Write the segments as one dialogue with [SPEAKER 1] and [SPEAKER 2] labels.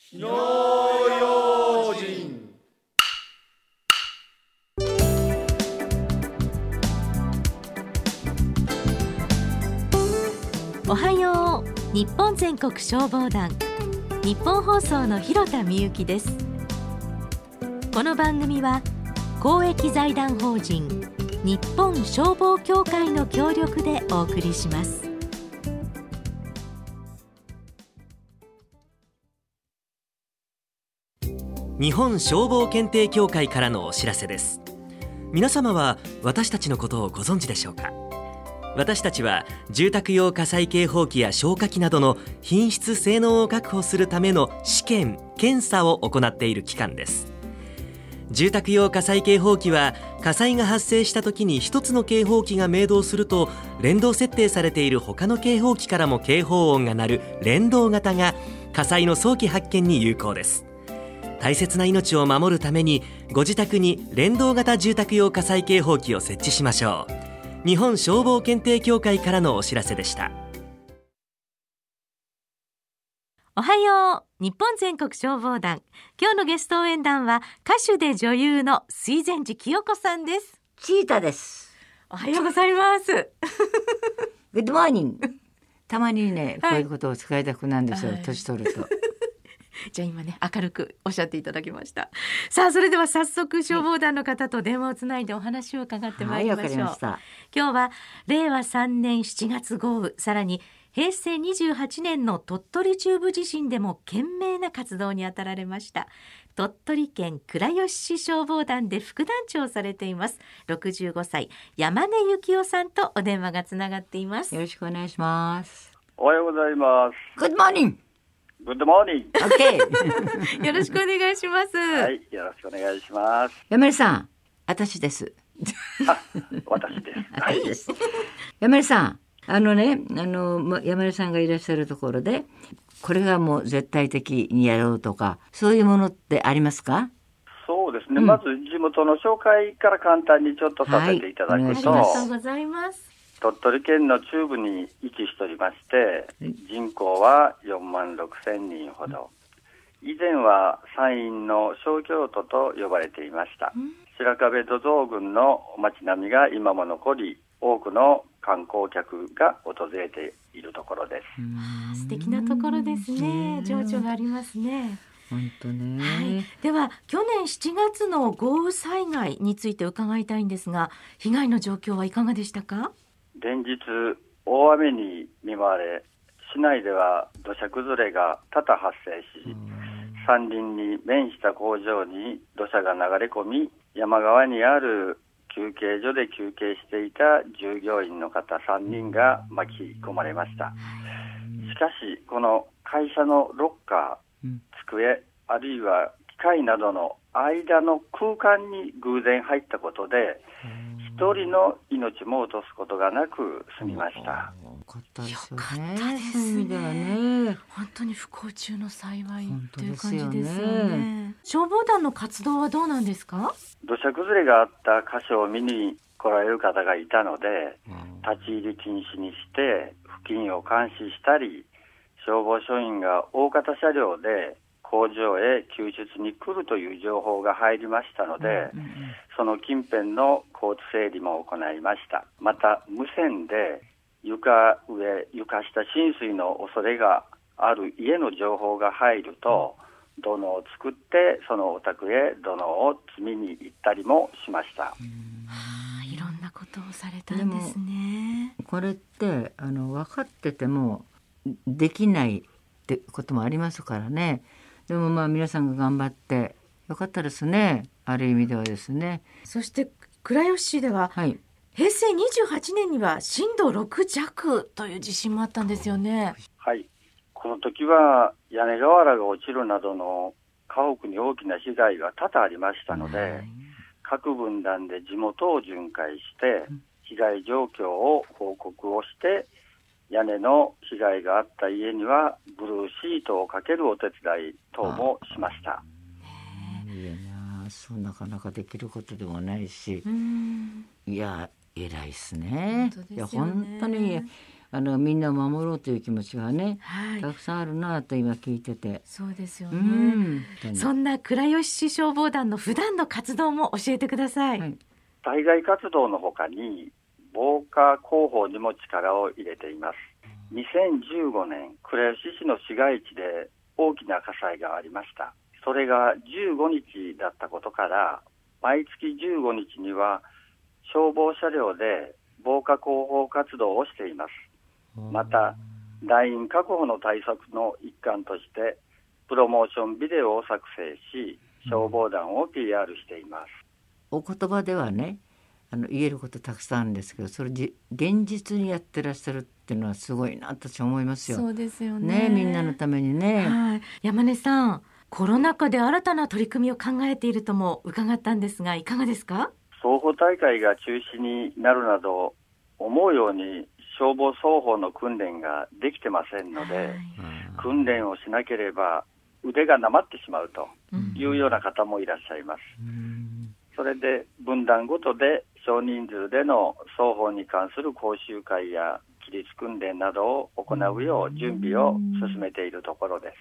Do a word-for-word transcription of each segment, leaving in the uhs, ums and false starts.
[SPEAKER 1] 火の用心。
[SPEAKER 2] おはよう。日本全国消防団、日本放送の広田美幸です。この番組は公益財団法人日本消防協会の協力でお送りします。
[SPEAKER 3] 日本消防検定協会からのお知らせです。皆様は私たちのことをご存知でしょうか。私たちは住宅用火災警報器や消火器などの品質性能を確保するための試験・検査を行っている機関です。住宅用火災警報器は火災が発生した時に一つの警報器が鳴動すると、連動設定されている他の警報器からも警報音が鳴る連動型が火災の早期発見に有効です。大切な命を守るためにご自宅に連動型住宅用火災警報器を設置しましょう。日本消防検定協会からのお知らせでした。
[SPEAKER 2] おはよう。日本全国消防団、今日のゲスト応援団は歌手で女優の水前寺清子さんです。
[SPEAKER 4] チータです。
[SPEAKER 2] おはようございます
[SPEAKER 4] グッドモーニング。たまにね、
[SPEAKER 2] はい、
[SPEAKER 4] こういうことを使いたくなるんですよ、
[SPEAKER 2] はい、
[SPEAKER 4] 年取ると
[SPEAKER 2] じゃあ今ね、明るくおっしゃっていただきました。さあ、それでは早速消防団の方と電話をつないでお話を伺ってまいりましょう。
[SPEAKER 4] はい、わかりました。
[SPEAKER 2] 今日はれいわさんねんしちがつ豪雨、さらにへいせいにじゅうはちねんの鳥取中部地震でも懸命な活動に当たられました鳥取県倉吉市消防団で副団長をされていますろくじゅうごさい山根幸男さんとお電話がつながっています。
[SPEAKER 4] よろしくお願いします。
[SPEAKER 5] おはようございます。
[SPEAKER 4] グッドモーニング。
[SPEAKER 5] グッドモーニング。
[SPEAKER 4] オッケー。
[SPEAKER 2] よろしくお願いします。
[SPEAKER 5] はい、よろしくお願いします。
[SPEAKER 4] 山根さん、私です。
[SPEAKER 5] あ、私です。はい。
[SPEAKER 4] 山根さん、あのね、あの山根さんがいらっしゃるところで、これがもう絶対的にやろうとか、そういうものってありますか？
[SPEAKER 5] そうですね。
[SPEAKER 4] うん、
[SPEAKER 5] まず地元の紹介から簡単にちょっとさせていただくと、
[SPEAKER 4] はい、
[SPEAKER 2] ありがとうございます。
[SPEAKER 5] 鳥取県の中部に位置しておりまして、人口はよんまんろくせんにんほど。以前は山陰の小京都と呼ばれていました。白壁土蔵群の街並みが今も残り、多くの観光客が訪れているところです。
[SPEAKER 2] あ、素敵なところですね。情緒がありますね。
[SPEAKER 4] 本当ね。
[SPEAKER 2] はい、では去年しちがつの豪雨災害について伺いたいんですが、被害の状況はいかがでしたか？
[SPEAKER 5] 連日大雨に見舞われ、市内では土砂崩れが多々発生し、山林に面した工場に土砂が流れ込み、山側にある休憩所で休憩していた従業員の方さんにんが巻き込まれました。しかしこの会社のロッカー、机、あるいは機械などの間の空間に偶然入ったことで、一人の命も落とすことがなく済みました。
[SPEAKER 4] よかったですよね。
[SPEAKER 2] よかったですね。
[SPEAKER 4] そういう意味ではね、
[SPEAKER 2] 本当に不幸中の幸いという
[SPEAKER 4] 本当ですよね。
[SPEAKER 2] 感じですよね。消防団の活動はどうなんですか？
[SPEAKER 5] 土砂崩れがあった箇所を見に来られる方がいたので、立ち入り禁止にして付近を監視したり、消防署員が大型車両で工場へ救出に来るという情報が入りましたので、うんうんうん、その近辺の交通整理も行いました。また無線で床上、床下浸水の恐れがある家の情報が入ると、土のうを作ってそのお宅へ土のうを積みに行ったりもしました。
[SPEAKER 2] うん、はあ、いろんなことをされたんですね。
[SPEAKER 4] これってあの分かっててもできないってこともありますからね。でもまあ皆さんが頑張ってよかったですね。ある意味ではですね。
[SPEAKER 2] そして倉吉市では、はい、へいせいにじゅうはちねんには震度ろくじゃくという地震もあったんですよね。
[SPEAKER 5] はい、この時は屋根瓦が落ちるなどの家屋に大きな被害が多々ありましたので、各分団で地元を巡回して被害状況を報告をして、屋根の被害があった家にはブルーシートをかけるお手伝い等もしました。
[SPEAKER 4] いやな、そうなかなかできることでもないし、いや偉いですね。
[SPEAKER 2] 本当ですよね。
[SPEAKER 4] いや本当にあのみんなを守ろうという気持ちがね、
[SPEAKER 2] はい、
[SPEAKER 4] たくさんあるなと今聞いてて。
[SPEAKER 2] そうですよ
[SPEAKER 4] う
[SPEAKER 2] ね。
[SPEAKER 4] ん、
[SPEAKER 2] そんな倉吉市消防団の普段の活動も教えてください。
[SPEAKER 4] はい、
[SPEAKER 5] 災害活動のほかに防火広報にも力を入れています。にせんじゅうごねん、倉吉市の市街地で大きな火災がありました。それがじゅうごにちだったことから、毎月じゅうごにちには消防車両で防火広報活動をしています。また、団員確保の対策の一環としてプロモーションビデオを作成し、消防団を ピーアール しています。
[SPEAKER 4] お言葉ではね、あの言えることたくさんあるんですけど、それじ現実にやってらっしゃるっていうのはすごいなと私思いますよ。
[SPEAKER 2] そうですよ ね,
[SPEAKER 4] ねみんなのためにね、
[SPEAKER 2] はい、山根さん、コロナ禍で新たな取り組みを考えているとも伺ったんですが、いかがですか？
[SPEAKER 5] 双方大会が中止になるなど、思うように消防双方の訓練ができてませんので、はい、訓練をしなければ腕がなまってしまうというような方もいらっしゃいます。うん、それで分団ごとで少人数での双方に関する講習会や規律訓練などを行うよう準備を進めているところです。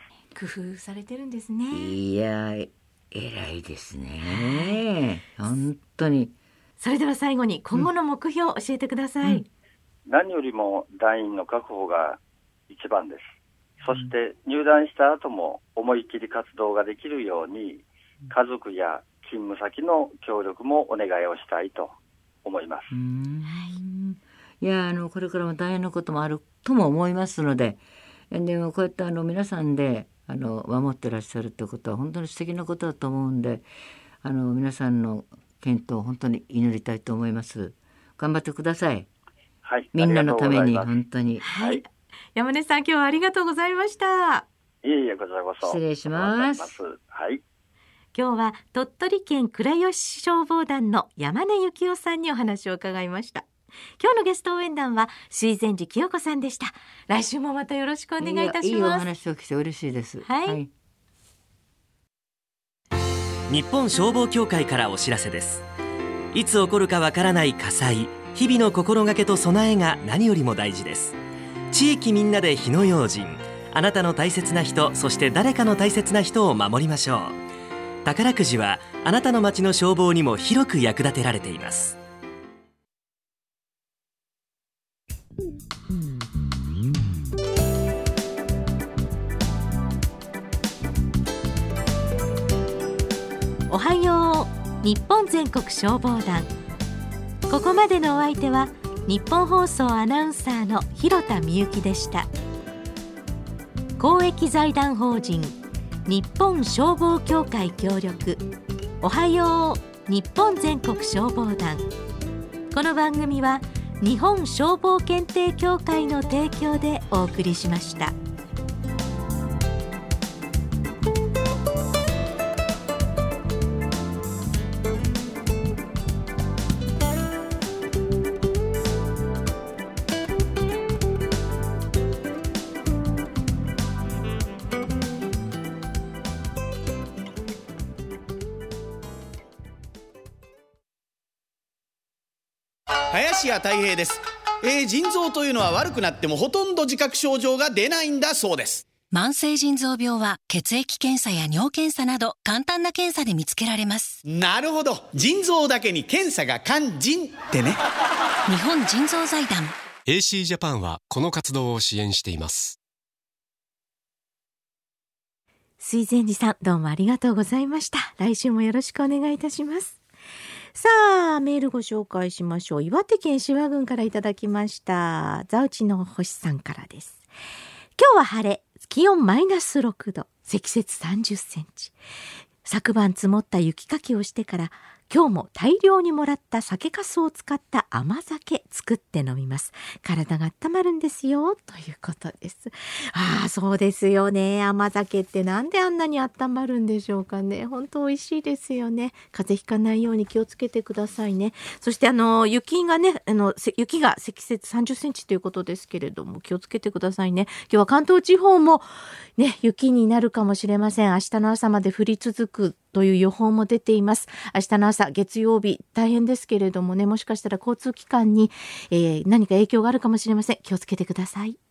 [SPEAKER 2] 工夫されてるんですね。
[SPEAKER 4] いや、偉いですね、本当に。
[SPEAKER 2] それでは最後に今後の目標を教えてください。うんうん、
[SPEAKER 5] 何よりも団員の確保が一番です。そして入団した後も思い切り活動ができるように、家族や勤務先の協力もお願いをしたいと思います。
[SPEAKER 4] うん、いや、あのこれからも大変なこともあるとも思いますので、でもこうやってあの皆さんであの守ってらっしゃるってことは本当に素敵なことだと思うんで、あの皆さんの健闘を本当に祈りたいと思います。頑張ってください。
[SPEAKER 5] はい、
[SPEAKER 4] みんなのために本当に。
[SPEAKER 2] はい、山根さん、今日はありがとうございました。
[SPEAKER 5] いえいえ、こちらこそ。
[SPEAKER 4] 失礼します。
[SPEAKER 5] はい。
[SPEAKER 2] 今日は鳥取県倉吉市消防団の山根幸男さんにお話を伺いました。今日のゲスト応援団は水前寺清子さんでした。来週もまたよろしくお願いいたします。いいお
[SPEAKER 4] 話を聞いて嬉しいです。
[SPEAKER 2] はい、はい、
[SPEAKER 3] 日本消防協会からお知らせです。いつ起こるかわからない火災、日々の心がけと備えが何よりも大事です。地域みんなで火の用心、あなたの大切な人、そして誰かの大切な人を守りましょう。宝くじはあなたの町の消防にも広く役立てられています。
[SPEAKER 2] おはよう日本全国消防団。ここまでのお相手は日本放送アナウンサーの広田みゆきでした。公益財団法人日本消防協会協力、おはよう日本全国消防団。この番組は日本消防検定協会の提供でお送りしました。
[SPEAKER 1] 林家たい平です。えー、腎臓というのは悪くなってもほとんど自覚症状が出ないんだそうです。
[SPEAKER 6] 慢性腎臓病は血液検査や尿検査など簡単な検査で見つけられます。
[SPEAKER 1] なるほど、腎臓だけに検査が肝腎ってね。
[SPEAKER 6] 日本腎臓財団
[SPEAKER 7] エーシー ジャパンはこの活動を支援しています。
[SPEAKER 2] 水前寺さん、どうもありがとうございました。来週もよろしくお願いいたします。さあ、メールご紹介しましょう。岩手県志波郡からいただきました。座内の星さんからです。今日は晴れ、気温マイナスろくど、積雪さんじゅっセンチ。昨晩積もった雪かきをしてから今日も大量にもらった酒粕を使った甘酒作って飲みます。体が温まるんですよということです。ああ、そうですよね。甘酒ってなんであんなに温まるんでしょうかね。本当美味しいですよね。風邪ひかないように気をつけてくださいね。そしてあの雪がね、あの雪が積雪さんじゅっセンチということですけれども、気をつけてくださいね。今日は関東地方もね、雪になるかもしれません。明日の朝まで降り続くという予報も出ています。明日の朝月曜日大変ですけれどもね、もしかしたら交通機関に、えー、何か影響があるかもしれません。気をつけてください。